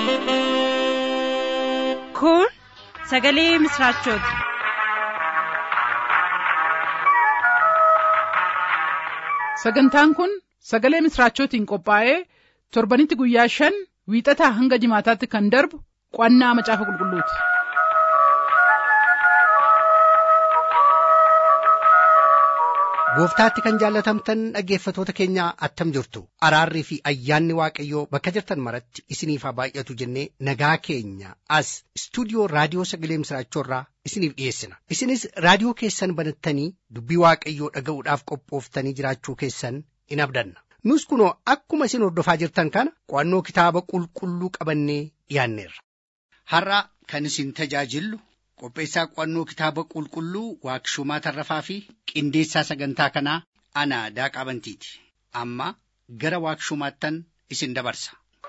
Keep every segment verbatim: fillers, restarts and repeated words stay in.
Kun sagalee misraachooti. Sagantaan kun sagalee misraachootiin qophaa'ee torbanitti guyyaa shan wiixataa hanga jimaataatti kan darbu qo'annaa macaafa qulqulluuti. Gooftaatti kan jaallatamtan dhaggeeffatoota keenya attam jirtu. Araarrii fi ayyaanni Waaqayyoo bakka jirtan maratti isiniif haa baay'atu jennee nagaa keenya as istuudiyoo raadiyoo sagalee misraachoorraa isiniif dhiyeessina. Isinis raadiyoo keessan banattanii dubbii Waaqayyoo dhaga'uudhaaf qophooftanii jiraachuu keessan in abdanna. Nus kunoo akkuma isin hordofaa jirtan kana qo'annoo kitaaba qulqulluu qabannee dhiyaanneerra. Har'a kan isin tajaajillu qopheessaa qo'annoo kitaaba qulqulluu Waaqshumaa Tarrafaa fi qindeessaa sagantaa kanaa ana Daaqaa Bantiiti. Amma gara Waaqshumaattan isin dabarsa.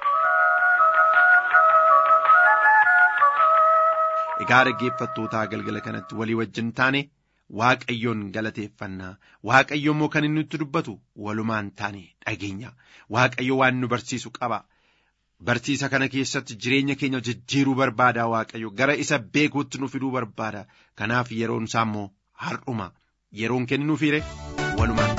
Egaa dhaggeeffattootaa galgala kanatti walii wajjin taane Waaqayyoon galateeffannaa. Waaqayyo immoo kan inni nutti dubbatu walumaan taane dhageenya. Waaqayyo waan nu barsiisu qaba. Barsiisa kana keessatti jireenya keenya jijjiiruu barbaada. Waaqayyo gara isa beekuutti nu fiduu barbaada. Kanaaf yeroon isaa immoo har'uma. Yeroon kennuuf hire walumaan.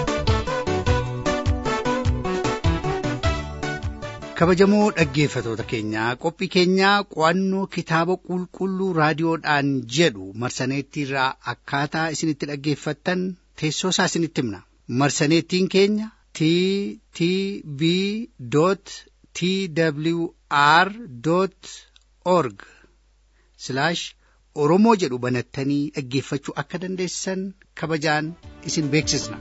Kabajamoo dhaggeeffatoota keenyaa qophii keenyaa qo'annoo kitaaba qulqulluu raadiyoodhaan jedhu marsaneettiirraa akkaataa isinitti dhaggeeffattan teessoo isaa isinitti himna. Marsaneettiin keenya t t b t w r org oromoo jedhu banattanii dhaggeeffachuu akka dandeessan kabajaan isin beeksisna.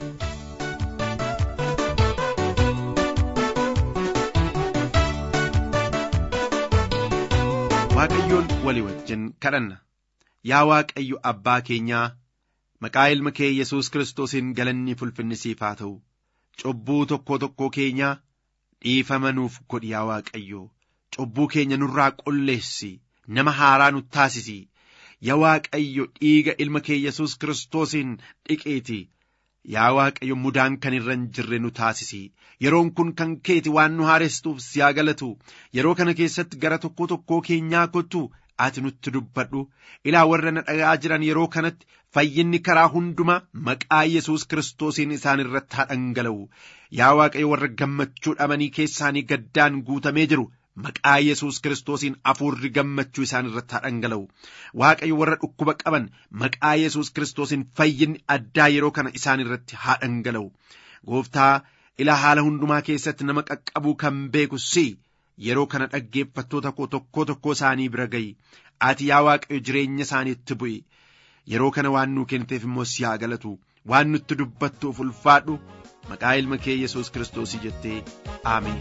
Waaqayyoon walii wajjin kadhanna. Yaa Waaqayyo abbaa keenyaa, maqaa ilma kee Yesuus Kiristoosiin galanni ulfinni siif haa ta'u. Cubbuu tokkoo tokkoo keenyaa dhiifama nuuf godhi yaa Waaqayyo. Cubbuu keenya nurraa qulleessi, nama haaraa nu taasisi. Yaa Waaqayyo dhiiga ilma kee Yesuus Kiristoosiin dhiqeeti. Yaa Waaqayyo mudaan kan irra hin jirre nu taasisi. Yeroon kun kan keeti waan nu haarestuuf si haa galatu. Yeroo kana keessatti gara tokkoo tokkoo keenyaa kottu ati nutti dubbadhu. Ilaa warra na dhaga'aa jiran yeroo kanatti fayyinni karaa hundumaa maqaa Yesuus Kiristoosiin isaan irratti haa dhangala'u. Yaa Waaqayyo warra gammachuu dhabanii keessaanii gaddaan guutamee jiru maqaa Yesuus Kiristoosiin hafuurri gammachuu isaan irratti haa dhangala'u. Waaqayyo warra dhukkuba qaban maqaa Yesuus Kiristoosiin fayyinni addaa yeroo kana isaan irratti haa dhangala'u. Gooftaa ilaa haala hundumaa keessatti nama qaqqabuu kan beeku si yeroo kana dhaggeeffattoota koo tokkoo tokkoo isaanii bira ga'i. Ati yaa Waaqayyo jireenya isaaniitti bu'i. Yeroo kana waan nuu kenniteef immoo si haa galatu. Waan nutti dubbattuuf ulfaadhu maqaa ilma kee Yesuus Kiristoosii jettee aameen.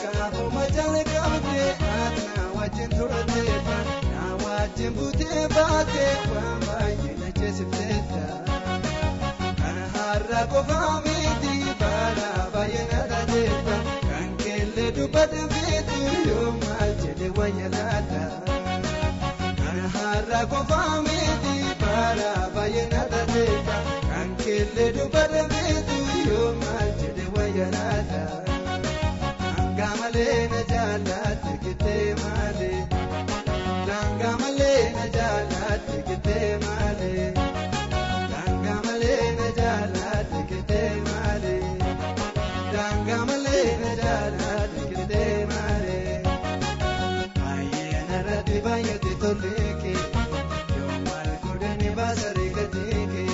Kan keelle dubbate fiitu yoo maal jedhe wayyanaata. Kan har'a qofaa miti baala baay'ee natateeta. Kan keelle dubbate fiitu yoo maal jedhe wayyanaata. Langa malee na jaallatti kitee malee. Langa malee na jaallatti kitee malee. Langa malee na jaallatti kitee malee. Langa malee na jaallatti kitee malee. Baay'ee narratti baay'ate tolleeke. Yoo maal godhani baasaree gateeke.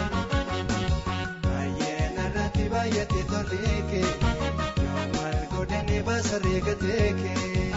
Baay'ee narratti baay'ate tolleeke. Yoo maal godhani baasaree gateeke.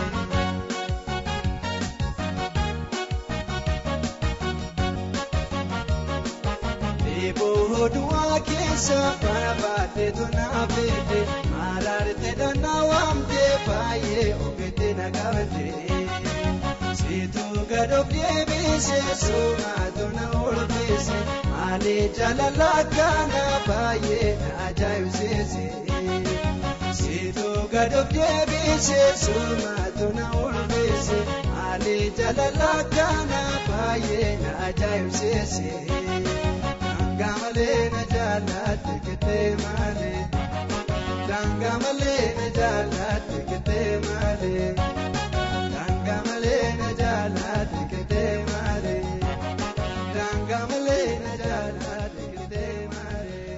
Du'a keessa bara baatee tona beekte maraarte danaa waamte baay'ee ogeetti na gaafate. Siituu gadoof deebise soomaatu na olfeesse malee jaalala kana baay'ee na ajaa'ibsiise. Siituu gadoof deebise soomaatu na olfeesse malee jaalala kana baay'ee na ajaa'ibsiise. Dangamale na jaallatti kitee malee. Dangamale na jaallatti kitee malee.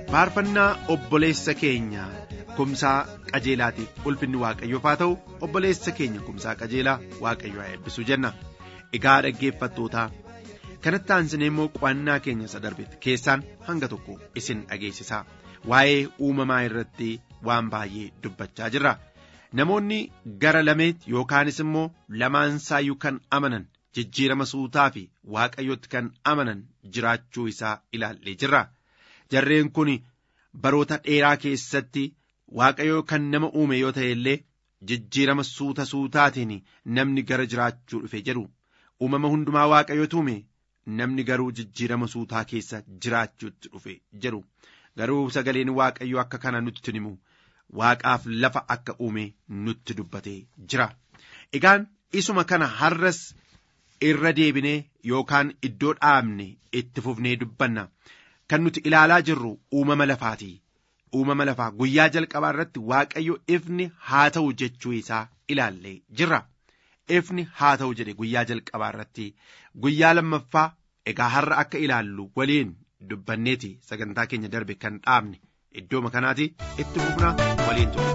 faarfannaa obboleessa keenya kumsaa qajeelaatiif ulfinni waaqayyoof haa ta'u. Obboleessa keenya kumsaa qajeelaa waaqayyo haa eebbisu jenna. Egaa dhaggeeffattootaa kanatti aansinee immoo qo'annaa keenya isa darbe keessaan hanga tokko isin dhageessisaa. Waa'ee uumamaa irratti waan baay'ee dubbachaa jirra. Namoonni gara lameetti yookaanis immoo lamaansaayyuu kan amanan jijjiirama suutaa fi waaqayyotti kan amanan jiraachuu isaa ilaallee jirra. Jarreen kun baroota dheeraa keessatti waaqayyo kan nama uume yoo ta'e illee jijjiirama suuta suutaatiin namni gara jiraachuu dhufe jedhu. Uumama hundumaa waaqayyotu uume, namni garuu jijjiirama suutaa keessa jiraachuutti dhufe jedhu. Garuu sagaleen waaqayyo akka kana nutti himu waaqaaf lafa akka uume nutti dubbatee jira. Egaan isuma kana har'as irra deebinee yookaan iddoo dhaabne itti fufnee dubbanna. Kan nuti ilaalaa jirru uumama lafaati. Uumama lafaa guyyaa jalqabaa irratti waaqayyo ifni haa ta'u jechuu isaa ilaallee jirra. Ifni haa ta'u jedhe guyyaa jalqabaa irratti. Guyyaa lammaffaa egaa har'a akka ilaallu waliin dubbanneeti sagantaa keenya darbe kan dhaabne iddoo makanaati itti fufnaa waliin ture.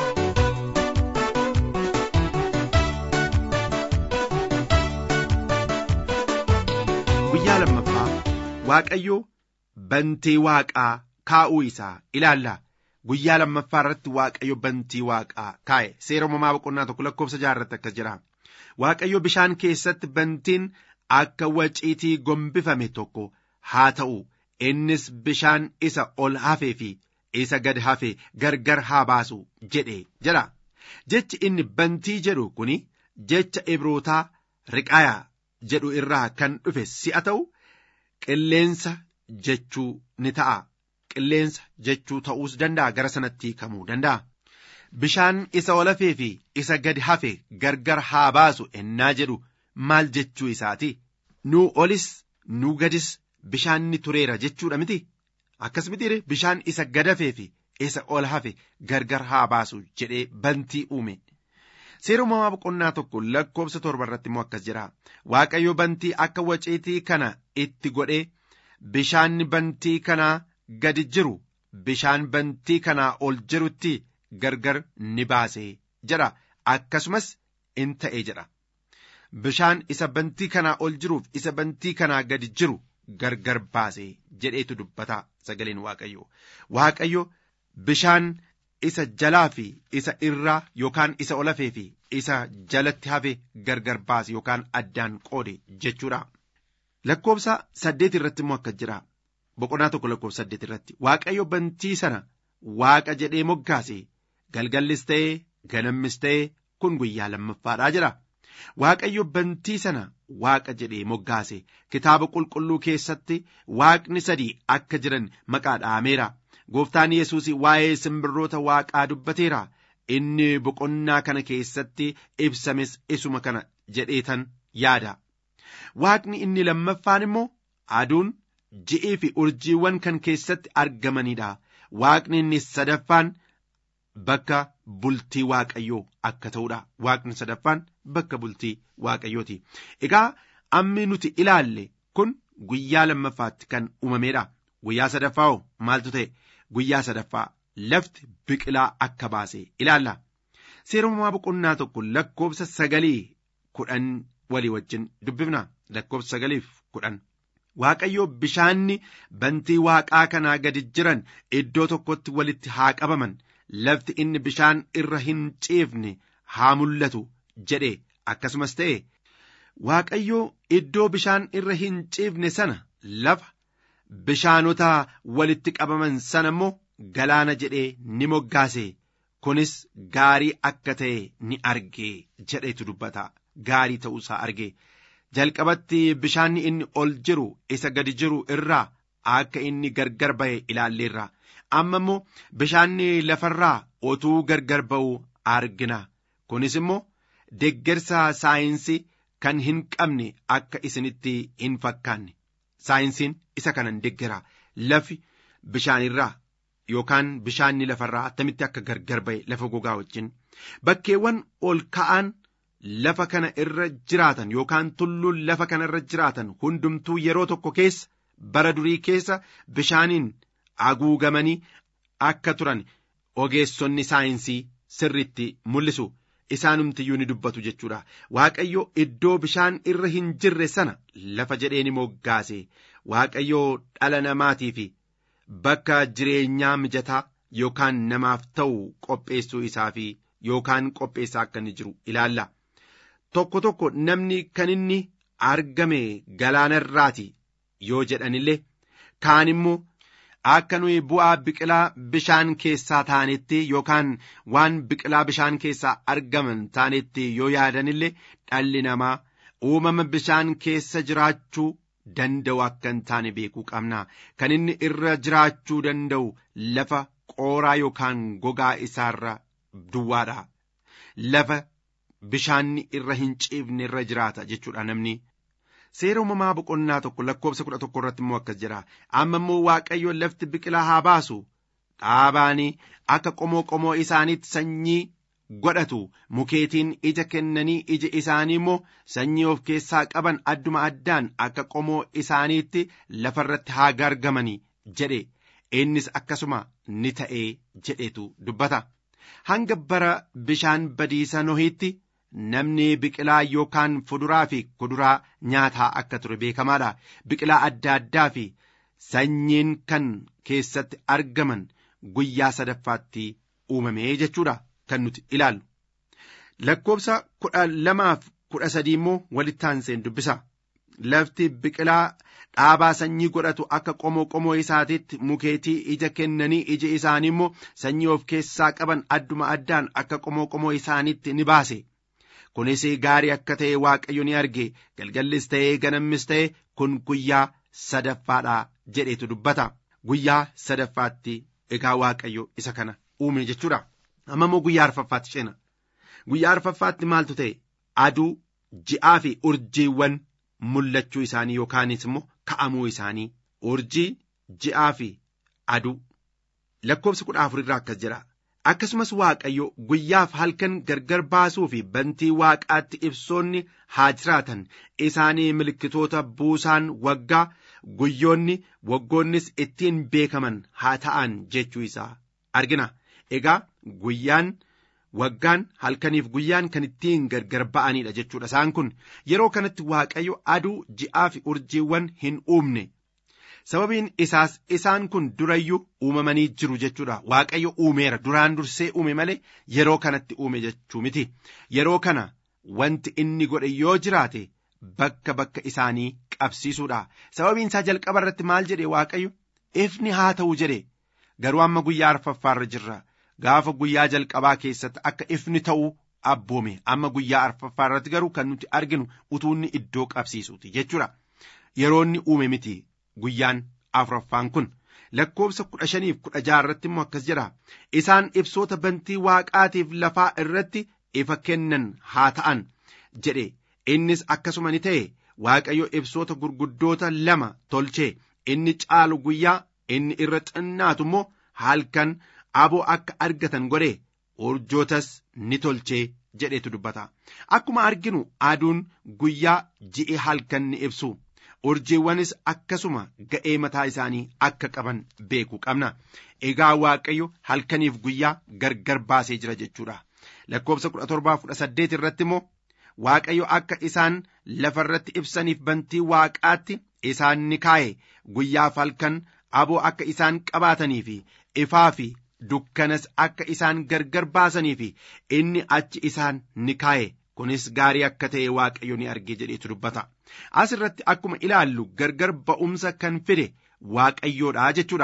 Guyyaa lammaffaa waaqayyo bantii waaqaa kaa'uu isaa ilaalla. Guyyaa lammaffaa irratti waaqayyo bantii waaqaa kaa'e. Seera uumamaa boqonnaa tokko lakkoofsa jaha irratti akkas jira. Waaqayyo bishaan keessatti bantiin akka waciitii gombifame tokko haa ta'u, innis bishaan isa ol hafee fi isa gad hafee gargar haa baasu jedhe jira. Jechi inni bantii jedhu kuni jecha Ibrootaa riqaayaa jedhu irraa kan dhufe si'a ta'u qilleensa jechuu ni ta'a. Qilleensa jechuu ta'uus danda'a, gara sanatti hiikamuu danda'a. Bishaan isa ol hafee fi isa gad hafee gargar haa baasu ennaa jedhu maal jechuu isaati? Nuu olis nuu gadis bishaan ni tureera jechuudha miti. Akkas mitiire bishaan isa gad hafee fi isa ol hafe gargar haa baasu jedhee bantii uume. Seera uumamaa boqonnaa tokko lakkoofsa torba irratti immoo akkas jira. Waaqayyo bantii akka waciitii kana itti godhee bishaanni bantii kanaa gadi jiru bishaan bantii kanaa ol jirutti gargar ni baasee jedha. Akkasumas in ta'e jedha. Bishaan isa bantii kanaa ol jiruuf isa bantii kanaa gadi jiru gargar baasee jedheetu dubbata sagaleen waaqayyo. Waaqayyo bishaan isa jalaa fi isa irraa yookaan isa ol hafee fi isa jalatti hafe gargar baase yookaan addaan qoode jechuudha. Lakkoofsa saddeet irratti immoo akkas jira. Boqonnaa tokko lakkoofsa saddeet irratti waaqayyo bantii sana waaqa jedhee moggaase. Galgallis ta'ee ganammis ta'ee kun guyyaa lammaffaadhaa jira. Waaqayyo bantii sana waaqa jedhee moggaase. Kitaaba qulqulluu keessatti waaqni sadii akka jiran maqaa dhaameera. Gooftaan Yesuus waa'ee simbirroota waaqaa dubbateera. Inni boqonnaa kana keessatti ibsames isuma kana jedheetan yaada. Waaqni inni lammaffaan immoo aduun, ji'ii fi urjiiwwan kan keessatti argamanidha. Waaqni inni sadaffaan bakka bultii waaqayyoo akka ta'udha. Waaqni sadaffaan bakka bultii waaqayyooti. Egaa ammi nuti ilaalle kun guyyaa lammaffaatti kan uumameedha. Guyyaa sadaffaa maaltu ta'e? Guyyaa sadaffaa lafti biqilaa akka baase ilaalla. Seera uumamaa boqonnaa tokko lakkoofsa sagalii kudhan walii wajjin dubbifna. Lakkoofsa sagaliif kudhan. Waaqayyo bishaanni bantii waaqaa kanaa gadi jiran iddoo tokkotti walitti haa qabaman. Lafti inni bishaan irra hin ciifne haa mul'atu jedhe. Akkasumas ta'e Waaqayyo iddoo bishaan irra hin ciifne sana lafa bishaanota walitti qabaman sana immoo galaana jedhee ni moggaase. Kunis gaarii akka ta'e ni arge jedhetu dubbata. Gaarii ta'uusaa arge. Jalqabatti bishaanni inni ol jiru isa gadi jiru irraa akka inni gargar ba'e ilaalleerra. Amma immoo bishaanni lafarraa otuu gargar ba'u argina. Kunis immoo deeggarsa saayinsii kan hin qabne akka isinitti hin fakkaanne. Saayinsiin isa kanan deeggara. Lafi bishaanirraa yookaan bishaanni lafarraa attamitti akka gargar ba'e lafa gogaa wajjin. Bakkeewwan ol ka'an lafa kana irra jiraatan yookaan tulluun lafa kana irra jiraatan hundumtuu yeroo tokko keessa bara durii keessa bishaaniin haguugamanii akka turan ogeessonni saayinsii sirriitti mul'isu. Isaanumtiyyuu ni dubbatu jechuudha. Waaqayyo iddoo bishaan irra hin jirre sana lafa jedhee ni moggaase. Waaqayyo dhala namaatii fi bakka jireenyaa mijataa yookaan namaaf ta'u qopheessuu isaa fi yookaan qopheessaa akka inni jiru ilaalla. Tokko tokko namni kan inni argame galaanarraati yoo jedhanillee kaan immoo akka nuyi bu'aa biqilaa bishaan keessaa taanetti yookaan waan biqilaa bishaan keessaa argaman taanetti yoo yaadanillee dhalli namaa uumama bishaan keessa jiraachuu danda'u akka hin taane beekuu qabna. Kan inni irra jiraachuu danda'u lafa qooraa yookaan gogaa isaarra duwwaadha. Lafa bishaanni irra hin ciifne irra jiraata jechuudha namni. Seera uumamaa boqonnaa tokko lakkoobsa kudha tokko irratti immoo akkas jira. Amma immoo Waaqayyo lafti biqilaa haa baasu, dhaabaanii akka qomoo qomoo isaaniitti sanyii godhatu, mukeetiin ija kennanii iji isaanii immoo sanyii of keessaa qaban adduma addaan akka qomoo isaaniitti lafarratti haa gargamanii jedhe. Innis akkasuma ni ta'ee jedhetu dubbata. Hanga bara bishaan badiisa Nohiitti namni biqilaa yookaan fuduraa fi kuduraa nyaataa akka ture beekamaadha. Biqilaa adda addaa fi sanyiin kan keessatti argaman guyyaa sadaffaatti uumamee jechuudha kan nuti ilaallu. Lakkoobsa kudha lamaaf kudha sadii immoo walitti aanseen dubbisa. Lafti biqilaa dhaabaa sanyii godhatu akka qomoo qomoo isaatiitti mukeetii ija kennanii iji isaanii immoo sanyii of keessaa qaban adduma addaan akka qomoo qomoo isaaniitti ni baase. Kunis gaarii akka ta'e Waaqayyo ni arge. Galgallis ta'ee ganammis ta'e kun guyyaa sadaffaadha jedhetu dubbata. Guyyaa sadaffaatti egaa Waaqayyo isa kana uume jechuudha. Amma immoo guyyaa arfaffaatti ceena. Guyyaa arfaffaatti maaltu ta'e? Aduu, ji'aa fi urjiiwwan mul'achuu isaanii yookaanis immoo ka'amuu isaanii. Urjii, ji'aa fi aduu. Lakkoobsa kudha afur irraa akkas jedha. Akkasumas Waaqayyo guyyaaf halkan gargar baasuu fi bantii Waaqaatti ibsoonni haa jiraatan. Isaanii milikkitoota buusaan waggaa, guyyoonni waggoonnis ittiin beekaman haa ta'an jechuu isaa argina. Egaa guyyaan, waggaan, halkaniif guyyaan kan ittiin gargar ba'anidha jechuudha. Isaan kun yeroo kanatti Waaqayyo aduu, ji'aa fi urjiiwwan hin uumne. Sababiin isaas isaan kun durayyuu uumamanii jiru jechuudha. Waaqayyo uumeera, duraan dursee uume malee yeroo kanatti uume jechuu miti. Yeroo kana wanti inni godhe yoo jiraate bakka bakka isaanii qabsiisuudha. Sababiin isaa jalqaba irratti maal jedhe Waaqayyo? Ifni haa ta'u jedhe. Garuu amma guyyaa arfaffaarra jirra. Gaafa guyyaa jalqabaa keessatti akka ifni ta'u abboome. Amma guyyaa arfaffaarratti garuu kan nuti arginu utuunni iddoo qabsiisuuti jechuudha. Yeroonni uume miti. Guyyaan afuraffaan kun lakkoobsa kudha shaniif kudha jaha irratti immoo akkas jedha. Isaan ibsoota bantii Waaqaatiif lafaa irratti ifa kennan haa ta'an jedhe. Innis akkasuma ni ta'e. Waaqayyo ibsoota gurguddoota lama tolche. Inni caalu guyyaa, inni irra xinnaatu immoo halkan aboo akka argatan godhe. Urjootas ni tolche jedhetu dubbata. Akkuma arginu aduun guyyaa, ji'i halkan ni ibsu. Urjiiwwanis akkasuma ga'ee mataa isaanii akka qaban beekuu qabna. Egaa Waaqayyo halkaniif guyyaa gargar baasee jira jechuudha. Lakkoobsa kudha torbaaf kudha saddeet irratti immoo Waaqayyo akka isaan lafa irratti ibsaniif bantii Waaqaatti isaan ni kaa'e. Guyyaaf halkan aboo akka isaan qabaatanii fi ifaa fi dukkanas akka isaan gargar baasanii fi inni achi isaan ni kaa'e. Kunis gaarii akka ta'e Waaqayyo ni arge jedheetu dubbata. As irratti akkuma ilaallu gargar ba'umsa kan fide Waaqayyoodha jechuudha.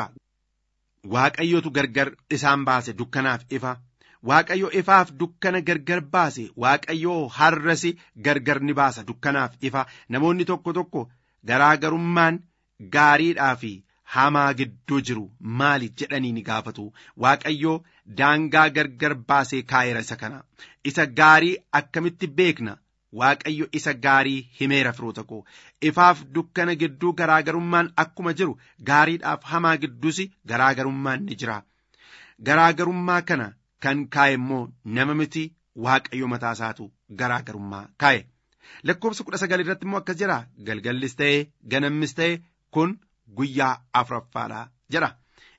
Waaqayyotu gargar isaan baase dukkanaaf ifa. Waaqayyo ifaaf dukkana gargar baase. Waaqayyo har'as gargar ni baasa dukkanaaf ifa. Namoonni tokko tokko garaagarummaan gaariidhaa fi hamaa gidduu jiru maali jedhanii ni gaafatu. Waaqayyo daangaa gargar baasee kaa'eera isa kana. Isa gaarii akkamitti beekna? Waaqayyo isa gaarii himeera firoota koo. Ifaaf dukkana gidduu garaagarummaan akkuma jiru gaariidhaaf hamaa gidduus garaagarummaan ni jira. Garaagarummaa kana kan kaa'e immoo nama miti Waaqayyo mataa isaatu garaagarummaa kaa'e. Lakkoobsa kudha sagal irratti immoo akkas jira. Galgallis ta'e ganammis ta'e kun guyyaa afuraffaadha jedha.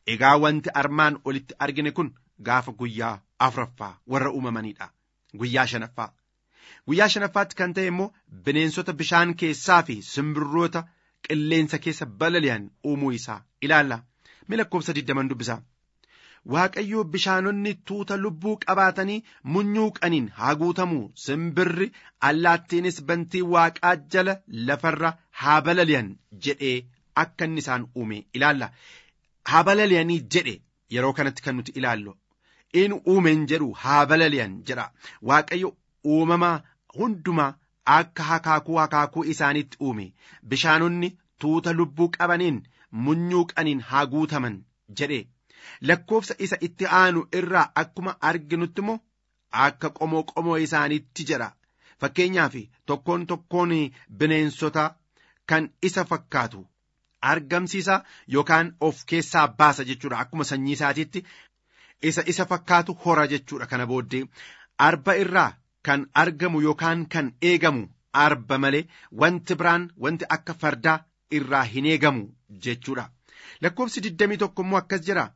Egaa wanti armaan olitti argine kun gaafa guyyaa afuraffaa warra uumamaniidha. Guyyaa shanaffaa. Guyyaa shanaffaatti kan ta'e immoo bineensota bishaan keessaa fi simbirroota qilleensa keessa balali'an uumuu isaa ilaalla. Mee lakkoofsa digdaman dubbisaa. Waaqayyo bishaanonni tuuta lubbuu qabaatanii munyuuqaniin haa guutamuu, simbirri allaattiinis bantii waaqaa jala lafarra haa balali'an jedhee akka inni isaan uume ilaalla. Haa balali'anii jedhe yeroo kanatti kan nuti ilaallu. In uumeen jedhu haa balali'an jedha. Waaqayyo uumamaa hundumaa akka hakaakuu hakaakuu isaanitti uume. Bishaanonni tuuta lubbuu qabaniin munyuuqaniin haa guutaman jedhe. Lakkoofsa isa itti aanu irraa akkuma arginutti immoo akka qomoo qomoo isaaniitti jedha. Fakkeenyaaf tokkoon tokkoon bineensota kan isa fakkaatu argamsiisa yookaan of keessaa baasa jechuudha. Akkuma sanyii isaatiitti isa isa fakkaatu hora jechuudha. Kana booddee arba irraa kan argamu yookaan kan eegamu arba malee wanti biraan wanti akka fardaa irraa hin eegamu jechuudha. Lakkoofsi digdamii tokko immoo akkas jira.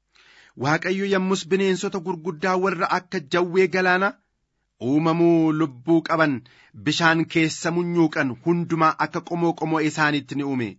Waaqayyo yommus bineensota gurguddaa warra akka jawwee galaana uumamuu lubbuu qaban bishaan keessa munyuuqan hundumaa akka qomoo qomoo isaaniitti ni uume.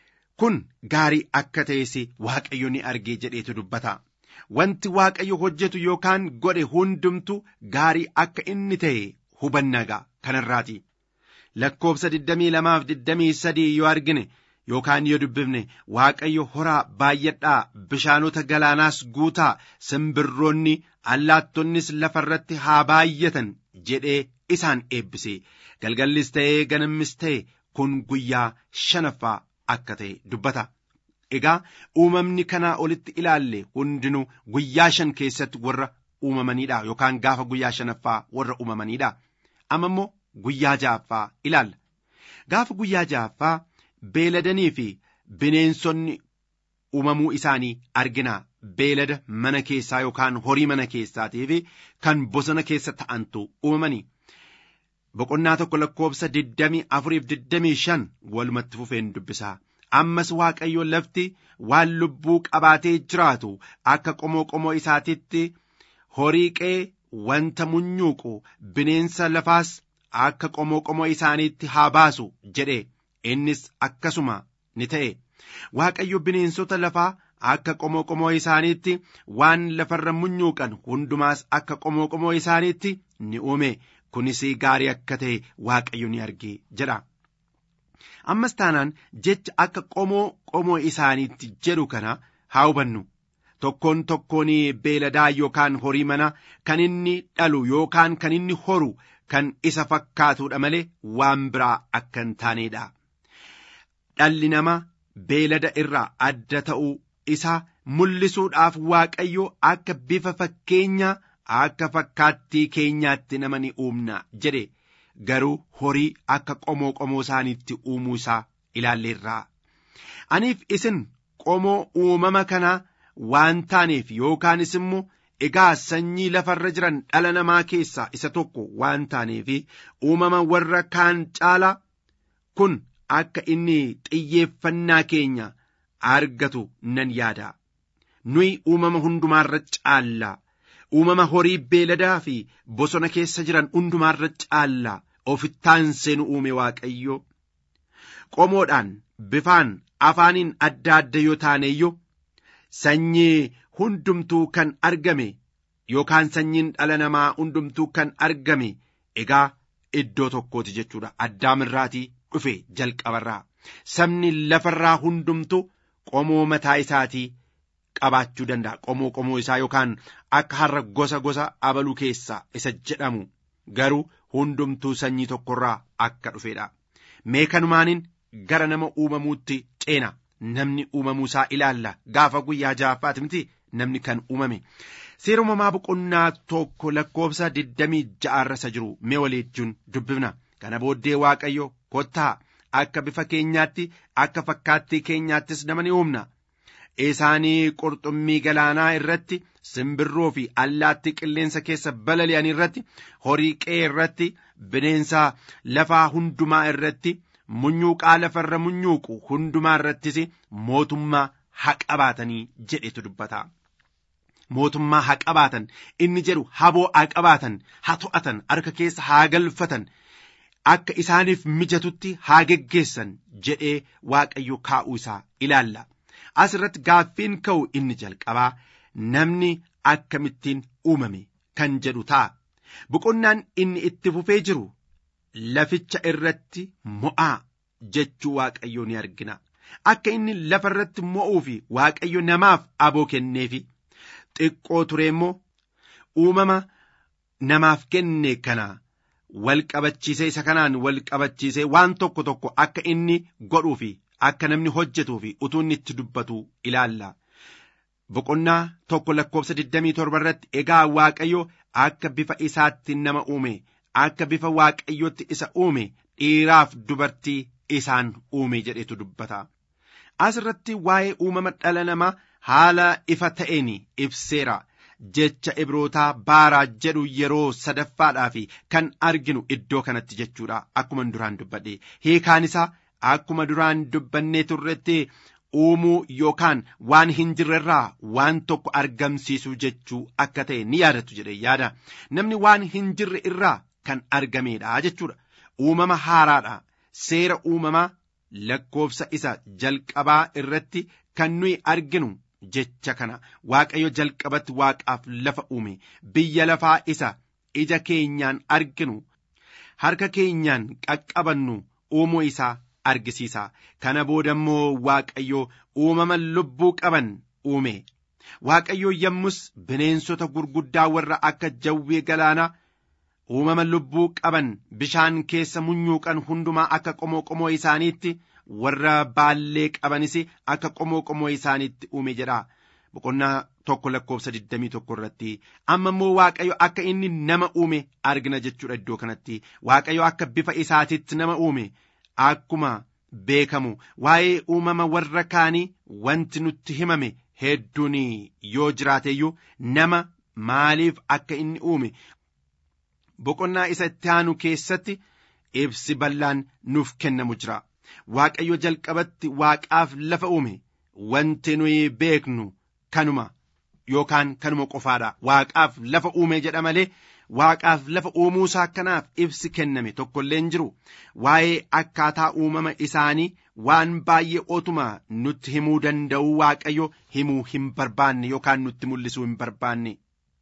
Kun gaarii akka ta'es Waaqayyo ni argee jedheetu dubbata. Wanti Waaqayyo hojjetu yookaan godhe hundumtu gaarii akka inni ta'e hubannaga kanarraati. Lakkoofsa digdamii lamaaf digdamii sadii yoo argine yookaan yoo dubbifne Waaqayyo horaa baay'adhaa, bishaanota galaanaas guutaa, simbirroonni allaattonnis lafarratti haa baay'atan jedhee isaan eebbise. Galgallis ta'ee ganammis ta'e kun guyyaa shanaffaa akka ta'e dubbata. Egaa uumamni kanaa olitti ilaalle hundinuu guyyaa shan keessatti warra uumamaniidha yookaan gaafa guyyaa shanaffaa warra uumamaniidha. Amma immoo guyyaa ja'affaa ilaalla. Gaafa guyyaa ja'affaa beeladanii fi bineensonni uumamuu isaanii argina. Beelada mana keessaa yookaan horii mana keessaatii fi kan bosona keessa ta'antu uumamanii. Boqonnaa tokko lakkoofsa digdamii afuriif digdamii shan walumatti fufeen dubbisaa. Ammas Waaqayyo lafti waan lubbuu qabaatee jiraatu akka qomoo qomoo isaatiitti horii qe'ee wanta munyuuqu bineensa lafaas akka qomoo qomoo isaaniitti haa baasu jedhe. Innis akkasuma ni ta'e. Waaqayyo bineensota lafaa akka qomoo qomoo isaaniitti waan lafarra munyuuqan hundumaas akka qomoo qomoo isaaniitti ni uume. Kunis gaarii akka ta'e Waaqayyo ni arge jedha. Ammas taanaan jecha akka qomoo qomoo isaaniitti jedhu kana haa hubannu. Tokkoon tokkoon beeladaa yookaan horii mana kan inni dhalu yookaan kan inni horu kan isa fakkaatudha malee waan biraa akka hin taaneedha. Dhalli namaa beelada irraa adda ta'uu isaa mul'isuudhaaf Waaqayyo akka bifa fakkeenyaa akka fakkaattii keenyaatti nama ni uumna jedhe. Garuu horii akka qomoo qomoo isaaniitti uumuu isaa ilaalleerraa. Aniif isin qomoo uumama kanaa waan taaneef yookaanis immoo egaa sanyii lafarra jiran dhala namaa keessaa isa tokko waan taaneef uumama warra kaan caalaa kun akka inni xiyyeeffannaa keenya argatu nan yaada. Nuyi uumama hundumaarra caallaa. Uumama horii beeladaa fi bosona keessa jiran hundumaarra caallaa ofittaan seenu uume Waaqayyo. Qomoodhaan bifaan afaaniin adda adda yoo taaneyyuu sanyii hundumtuu kan argame yookaan sanyiin dhala namaa hundumtuu kan argame egaa iddoo tokkooti jechuudha. Addaamirraatii dhufe jalqabarraa. Sabni lafarraa hundumtuu qomoo mataa isaatii qabaachuu danda'a. Qomoo qomoo isaa yookaan akka har'a gosa gosa abaluu keessaa isa jedhamu garuu hundumtuu sanyii tokkorraa akka dhufedha. Mee kanumaaniin gara nama uumamuutti ceena. Namni uumamuu isaa ilaalla. Gaafa guyyaa ja'affaati miti namni kan uumame. Seera uumamaa boqonnaa tokko lakkoofsa digdamii ja'arra isa jiru mee waliin dubbifna. Kana booddee Waaqayyo kottaa akka bifa keenyaatti akka fakkaattii keenyaattis nama ni uumna. Isaanii qurxummii galaanaa irratti, simbirroo fi allaattii qilleensa keessa balali'an irratti, horii qe'ee irratti, bineensa lafaa hundumaa irratti, munyuuqaa lafarra munyuuqu hundumaa irrattis mootummaa haa qabaatanii jedhetu dubbata. Mootummaa haa qabaatan, inni jedhu haboo haa qabaatan, haa to'atan, harka keessa haa galfatan, akka isaaniif mijatutti haa geggeessan jedhee Waaqayyo kaa'uu isaa ilaalla. As irratti gaaffiin ka'u inni jalqabaa namni akkamittiin uumame kan jedhu ta'a. Boqonnaan inni itti fufee jiru laficha irratti mo'aa jechuu Waaqayyo ni argina. Akka inni lafa irratti mo'uu fi Waaqayyo namaaf aboo kenneefi xiqqoo ture immoo uumama namaaf kenne kana wal qabachiisee isa kanaan wal qabachiisee waan tokko tokko akka inni godhuu fi akka namni hojjetuu fi utuu inni itti dubbatu ilaalla. Boqonnaa tokko lakkoofsa digdamii torba irratti egaa Waaqayyo akka bifa isaatti nama uume, akka bifa Waaqayyotti isa uume, dhiiraaf dubartii isaan uume jedhetu dubbata. As irratti waa'ee uumama dhala namaa haala ifa ta'een ibseera. Jecha Ibrootaa baaraa jedhu yeroo sadaffaadhaa fi kan arginu iddoo kanatti jechuudha. Akkuma duraan dubbadhe hiikaan isaa akkuma duraan dubbannee turretti uumuu yookaan waan hin jirrerraa waan tokko argamsiisuu jechuu akka ta'e ni yaadatu jedhe yaada. Namni waan hin jirre irraa kan argameedha jechuudha. Uumama haaraadha. Seera uumamaa lakkoofsa isa jalqabaa irratti kan nuyi arginu jecha kana Waaqayyo jalqabatti waaqaaf lafa uume, biyya lafaa isa ija keenyaan arginu harka keenyaan qaqqabannu uumuu isaa argisiisa. Kana booda immoo Waaqayyo uumama lubbuu qaban uume. Waaqayyo yommus bineensota gurguddaa warra akka jawwee galaanaa uumama lubbuu qaban bishaan keessa munyuuqan hundumaa akka qomoo qomoo isaaniitti, warra baallee qabanis akka qomoo qomoo isaaniitti uume jedha. Boqonnaa tokko lakkoofsa digdamii tokko irratti amma immoo Waaqayyo akka inni nama uume argina jechuudha. Iddoo kanatti Waaqayyo akka bifa isaatiitti nama uume. Akkuma beekamu waa'ee uumama warra kaanii wanti nutti himame hedduun yoo jiraateyyuu nama maaliif akka inni uume boqonnaa isa itti aanu keessatti ibsi bal'aan nuuf kennamu jira. Waaqayyo jalqabatti waaqaaf lafa uume. Wanti nuyi beeknu kanuma yookaan kanuma qofaadha. Waaqaaf lafa uume jedha malee waaqaaf lafa uumuusaa kanaaf ibsi kenname tokko illee hin jiru. Waa'ee akkaataa uumama isaanii waan baay'ee otuma nutti himuu danda'u Waaqayyo himuu hin barbaanne yookaan nutti mul'isuu hin barbaanne.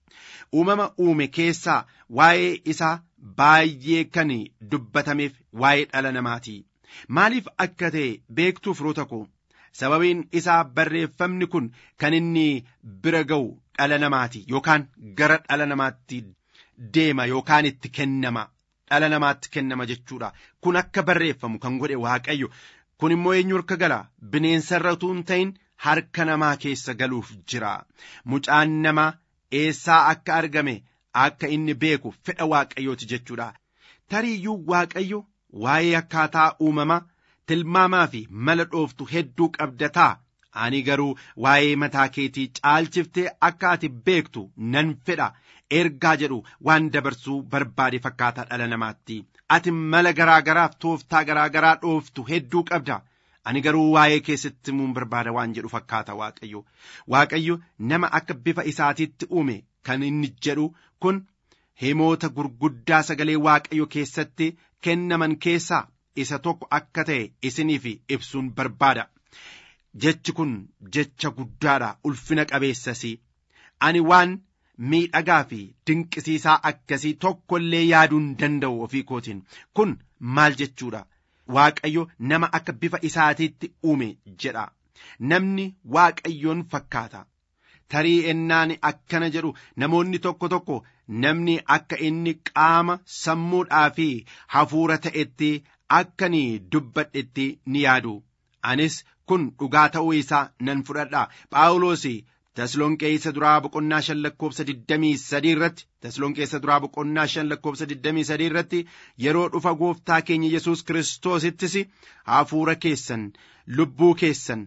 Uumama uume keessaa waa'ee isaa baay'ee kan dubbatameef waa'ee dhala namaati. Maaliif akka ta'e beektuu firoota koo? Sababiin isaa barreeffamni kun kan inni bira ga'u dhala namaati yookaan gara dhala namaatti deema yookaan itti kennama. Dhala namaatti kennama jechuudha. Kun akka barreeffamu kan godhe Waaqayyo. Kun immoo eenyu harka gala? Bineensarra utuu hin ta'in harka namaa keessa galuuf jira. Mucaan namaa eessaa akka argame akka inni beeku fedha Waaqayyooti jechuudha. Tariiyyuu Waaqayyo waa'ee akkaataa uumamaa tilmaamaa fi mala dhooftu hedduu qabda ta'a. Ani garuu waa'ee mataa keetii caalchiftee akka ati beektu nan fedha. Ergaa jedhu waan dabarsuu barbaade fakkaataa dhala namaatti. Ati mala garaa garaaf tooftaa garaa garaa dhooftu hedduu qabda. Ani garuu waa'ee keessatti himuun barbaada waan jedhu fakkaata Waaqayyo. Waaqayyo nama akka bifa isaatiitti uume kan inni jedhu kun himoota gurguddaa sagalee Waaqayyo keessatti kennaman keessaa isa tokko akka ta'e isiniif ibsuun barbaada. Jechi kun jecha guddaadha, ulfina qabeessas. Ani waan miidhagaa fi dinqisiisaa akkasii tokko illee yaaduu hin danda'u ofii kootiin. Kun maal jechuudha? Waaqayyo nama akka bifa isaatiitti uume jedha. Namni Waaqayyoon fakkaata. Tarii ennaan akkana jedhu namoonni tokko tokko namni akka inni qaama sammuudhaa fi hafuura ta'etti akkanii dubbadhetti ni yaadu. Anis kun dhugaa ta'uu isaa nan fudhadha. Phaawulos Tasalonqeessa duraa boqonnaa shan lakkoofsa digdamii sadii irratti Tasalonqeessa duraa boqonnaa shan lakkoofsa digdamii sadii irratti yeroo dhufa gooftaa keenya Yesuus Kiristoosittis hafuura keessan, lubbuu keessan,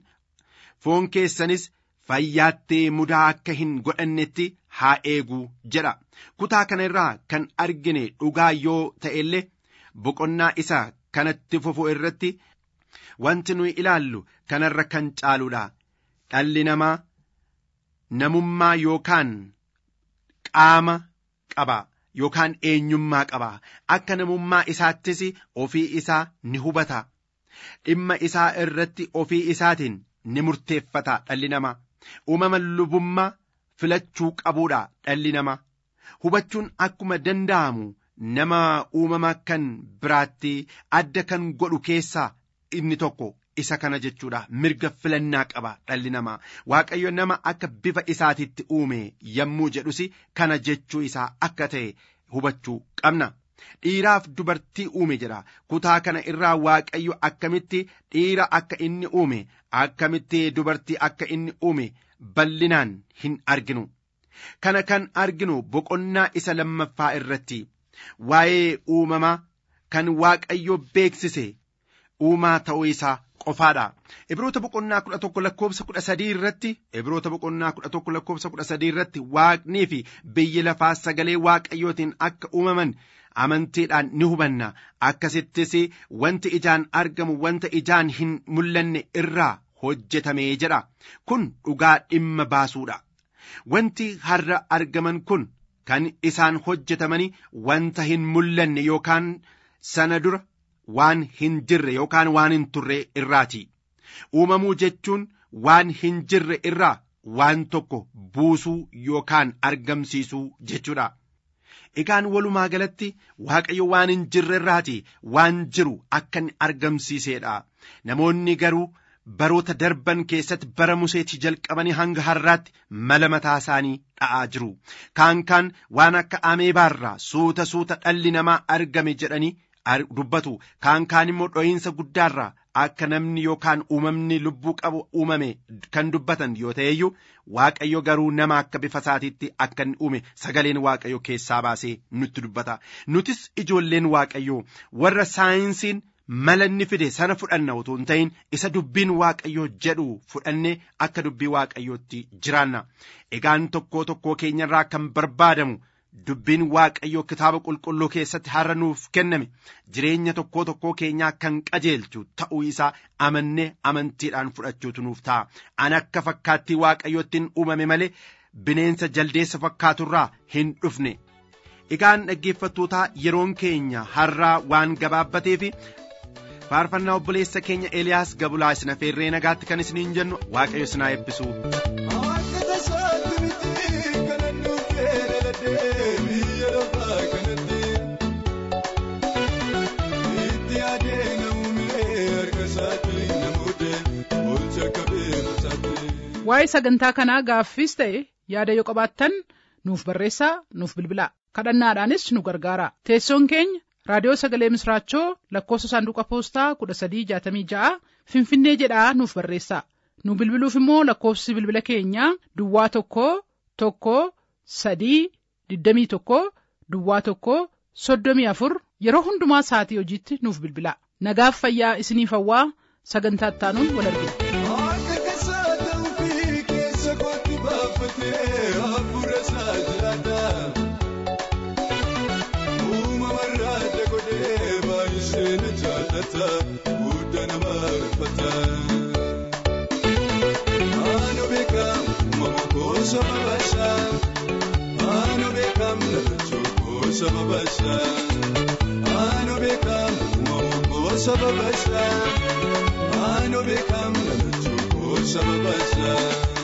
foon keessanis fayyaatti mudaa akka hin godhannetti haa eeguu jedha. Kutaa kana irraa kan argine dhugaa yoo ta'e illee boqonnaa isa kanatti fufu irratti wanti nuyi ilaallu kanarra kan caaluudha. dhalli namaa namummaa yookaan qaama qaba yookaan eenyummaa qaba. Akka namummaa isaattis ofii isaa ni hubata. Dhimma isaa irratti ofii isaatiin ni murteeffata dhalli namaa. Uumama lubummaa filachuu qabuudha dhalli namaa. Hubachuun akkuma danda'amu nama uumama kan biraatti adda kan godhu keessaa inni tokko isa kana jechuudha. Mirga filannaa qaba dhalli namaa. Waaqayyo nama akka bifa isaatitti uume yommuu jedhus kana jechuu isaa akka ta'e hubachuu qabna. Dhiiraaf dubartii uume jedha. Kutaa kana irraa Waaqayyo akkamitti dhiira akka inni uume, akkamitti dubartii akka inni uume bal'inaan hin arginu. Kana kan arginu boqonnaa isa lammaffaa irratti waa'ee uumamaa kan Waaqayyo beeksise uumaa ta'uu isaa qofaadha. Ibroota boqonnaa kudha tokko lakkoofsa kudha sadii irratti Ibroota boqonnaa kudha tokko lakkoofsa kudha sadii irratti Waaqnii fi biyyi lafaa sagalee Waaqayyootiin akka uumaman amantiidhaan ni hubanna. Akkasittis wanti ijaan argamu wanta ijaan hin mul'anne irraa hojjetamee jedha. Kun dhugaa dhimma baasuudha. Wanti har'a argaman kun kan isaan hojjetamani wanta hin mul'anne yookaan sana dura waan hin jirre yookaan waan hin turre irraati. Uumamuu jechuun waan hin jirre irraa waan tokko buusuu yookaan argamsiisuu jechuudha. Egaan walumaa galatti Waaqayyo waan hin jirre irraati waan jiru akka inni argamsiiseedha. Namoonni garuu baroota darban keessatti bara Museetii jalqabanii hanga har'aatti mala mataa isaanii dha'aa jiru. Kaan kaan waan akka ameebaarraa suuta suuta dhalli namaa argame jedhanii dubbatu. Kaan kaan immoo dho'iinsa guddaarraa akka namni yookaan uumamni lubbuu qabu uumame kan dubbatan yoo ta'eyyuu Waaqayyo garuu nama akka bifa isaatiitti akka inni uume sagaleen Waaqayyo keessaa baasee nutti dubbata. Nutis ijoolleen Waaqayyo warra saayinsiin mala inni fide sana fudhanna utuu hin ta'in isa dubbiin Waaqayyo jedhu fudhannee akka dubbii Waaqayyootti jiraanna. Egaan tokkoo tokkoo keenyarraa kan barbaadamu dubbiin Waaqayyo kitaaba qulqulluu keessatti har'a nuuf kenname jireenya tokkoo tokkoo keenyaa kan qajeelchu ta'uu isaa amannee amantiidhaan fudhachuutu nuuf ta'a. An akka fakkaattii Waaqayyoottiin uumame malee bineensa jaldeessa fakkaaturraa hin dhufne. Egaan dhaggeeffattootaa yeroon keenya har'aa waan gabaabbateef faarfannaa obboleessa keenya Eliyaas Gabulaa isin affeerree nagaatti kan isiniin jennu Waaqayyo isin haa eebbisu. Waa'ee sagantaa kanaa gaaffiis ta'e yaada yoo qabaattan nuuf barreessaa nuuf bilbilaa kadhannaadhaanis nu gargaara. Teessoon keenya raadiyoo sagalee misraachoo lakkoofsa saanduqa poostaa kudha sadii jaatamii ja'a Finfinnee jedhaa nuuf barreessaa. Nu bilbiluuf immoo lakkoofsi bilbila keenyaa duwwaa tokko tokko sadii digdamii tokko duwwaa tokko soddomii afur yeroo hundumaa sa'atii hojiitti nuuf bilbilaa. Nagaaf fayyaa isiniif hawwaa sagantaa ittaanuun wal argina. Sababasa, ano bekam na chuko sababasa.